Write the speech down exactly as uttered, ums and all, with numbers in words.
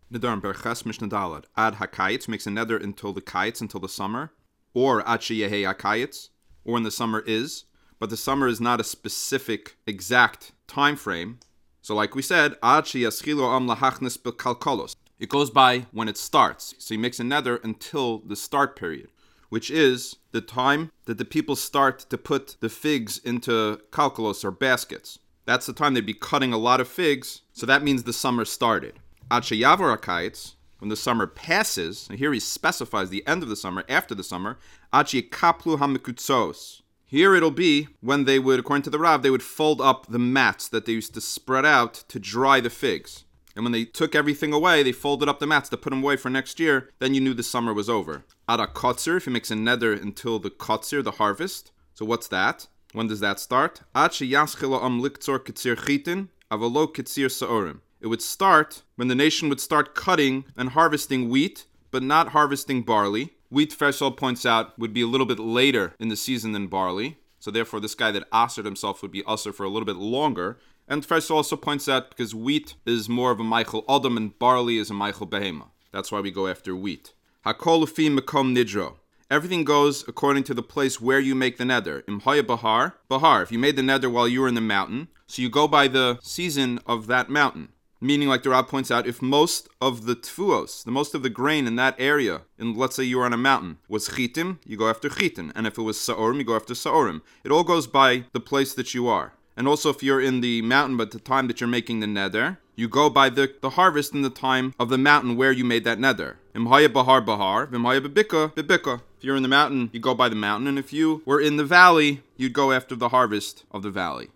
Nedarim Berches Mishnah Ad Hakayitz makes a nether until the Kayitz, until the summer, or Ad Sheyehe Hakayitz, or when the summer is, but the summer is not a specific exact time frame. So like we said, Ad Sheyaschilo Am Lahachnis Bekalkolos. It goes by when it starts. So he makes a nether until the start period, which is the time that the people start to put the figs into kalkolos or baskets. That's the time they'd be cutting a lot of figs, so that means the summer started. Ad sheyavor hakayitz, when the summer passes, and here he specifies the end of the summer, after the summer, ad sheyekaplu hamikutzos. Here it'll be when they would, according to the Rav, they would fold up the mats that they used to spread out to dry the figs. And when they took everything away, they folded up the mats to put them away for next year, then you knew the summer was over. Ad ha-kotzer, if he makes a nether until the kotzer, the harvest. So what's that? When does that start? Ad sheyaschilo am liktzor kitzir chitin, avalo kitzir sa'orim. It would start when the nation would start cutting and harvesting wheat, but not harvesting barley. Wheat, Fersol points out, would be a little bit later in the season than barley. So therefore, this guy that asered himself would be aser for a little bit longer. And Fersol also points out because wheat is more of a Michael Adam and barley is a Michael Behema. That's why we go after wheat. Hakol ufi mekom nidro. Everything goes according to the place where you make the nether. Imhaya bahar, bahar. If you made the nether while you were in the mountain, so you go by the season of that mountain. Meaning, like the Rab points out, if most of the tfuos, the most of the grain in that area, and let's say you were on a mountain, was chitim, you go after chitin. And if it was sa'orim, you go after sa'orim. It all goes by the place that you are. And also if you're in the mountain, but the time that you're making the nether, you go by the, the harvest in the time of the mountain where you made that nether. Imhaya bahar bahar, v'imhaya bebika bebika. If you're in the mountain, you go by the mountain. And if you were in the valley, you'd go after the harvest of the valley.